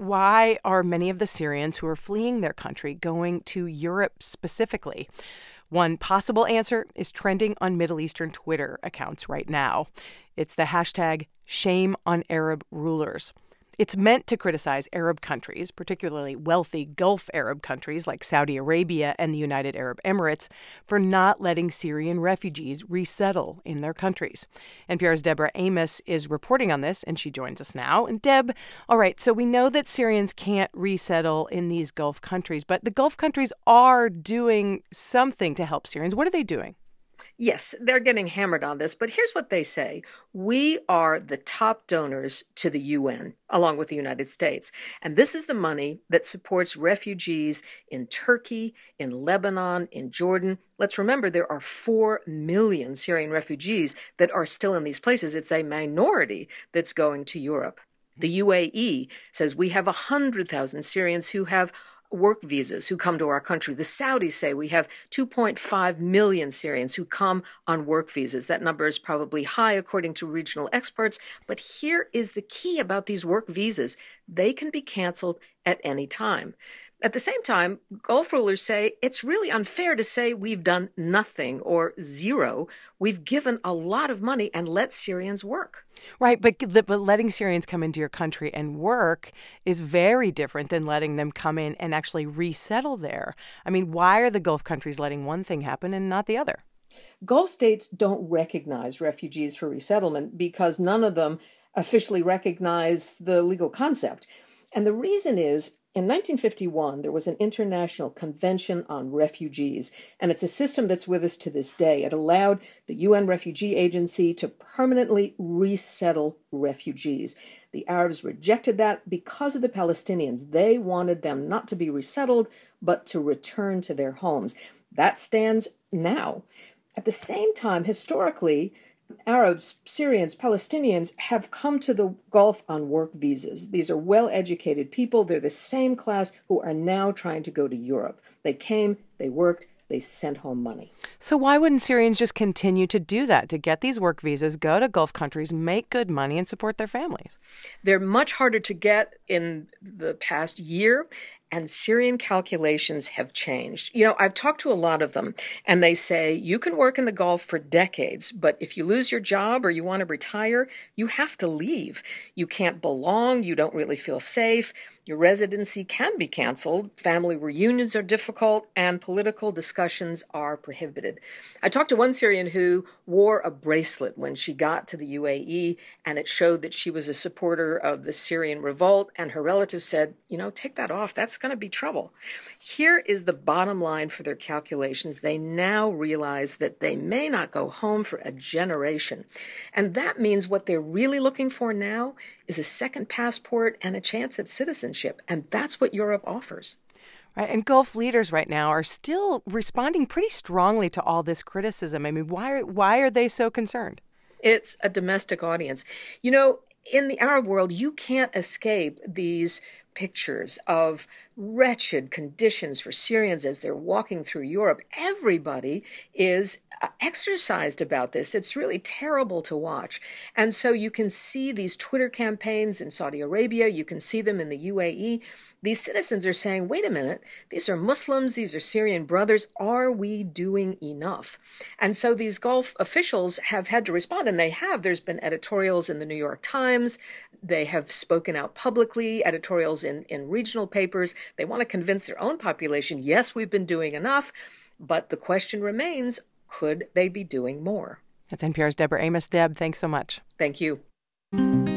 Why are many of the Syrians who are fleeing their country going to Europe specifically? One possible answer is trending on Middle Eastern Twitter accounts right now. It's the hashtag #ShameOnArabRulers. It's meant to criticize Arab countries, particularly wealthy Gulf Arab countries like Saudi Arabia and the United Arab Emirates, for not letting Syrian refugees resettle in their countries. NPR's Deborah Amos is reporting on this, and she joins us now. And Deb, all right, so we know that Syrians can't resettle in these Gulf countries, but the Gulf countries are doing something to help Syrians. What are they doing? Yes, they're getting hammered on this, but here's what they say. We are the top donors to the UN, along with the United States. And this is the money that supports refugees in Turkey, in Lebanon, in Jordan. Let's remember there are 4 million Syrian refugees that are still in these places. It's a minority that's going to Europe. The UAE says we have 100,000 Syrians who have work visas who come to our country. The Saudis say we have 2.5 million Syrians who come on work visas. That number is probably high according to regional experts. But here is the key about these work visas. They can be canceled at any time. At the same time, Gulf rulers say it's really unfair to say we've done nothing or zero. We've given a lot of money and let Syrians work. Right, but letting Syrians come into your country and work is very different than letting them come in and actually resettle there. I mean, why are the Gulf countries letting one thing happen and not the other? Gulf states don't recognize refugees for resettlement because none of them officially recognize the legal concept. And the reason is, in 1951, there was an International Convention on Refugees, and it's a system that's with us to this day. It allowed the UN Refugee Agency to permanently resettle refugees. The Arabs rejected that because of the Palestinians. They wanted them not to be resettled, but to return to their homes. That stands now. At the same time, historically, Arabs, Syrians, Palestinians have come to the Gulf on work visas. These are well-educated people. They're the same class who are now trying to go to Europe. They came, they worked, they sent home money. So why wouldn't Syrians just continue to do that, to get these work visas, go to Gulf countries, make good money, and support their families? They're much harder to get in the past year, and Syrian calculations have changed. You know, I've talked to a lot of them, and they say you can work in the Gulf for decades, but if you lose your job or you want to retire, you have to leave. You can't belong. You don't really feel safe. Your residency can be canceled. Family reunions are difficult, and political discussions are prohibited. I talked to one Syrian who wore a bracelet when she got to the UAE, and it showed that she was a supporter of the Syrian revolt, and her relatives said, you know, take that off. That's going to be trouble. Here is the bottom line for their calculations. They now realize that they may not go home for a generation. And that means what they're really looking for now is a second passport and a chance at citizenship. And that's what Europe offers. Right. And Gulf leaders right now are still responding pretty strongly to all this criticism. I mean, why are they so concerned? It's a domestic audience. You know, in the Arab world, you can't escape these pictures of wretched conditions for Syrians as they're walking through Europe. Everybody is exercised about this. It's really terrible to watch. And so you can see these Twitter campaigns in Saudi Arabia. You can see them in the UAE. These citizens are saying, wait a minute, these are Muslims, these are Syrian brothers. Are we doing enough? And so these Gulf officials have had to respond, and they have. There's been editorials in the New York Times. They have spoken out publicly, editorials in regional papers. They want to convince their own population, yes, we've been doing enough, but the question remains, could they be doing more? That's NPR's Deborah Amos. Deb, thanks so much. Thank you.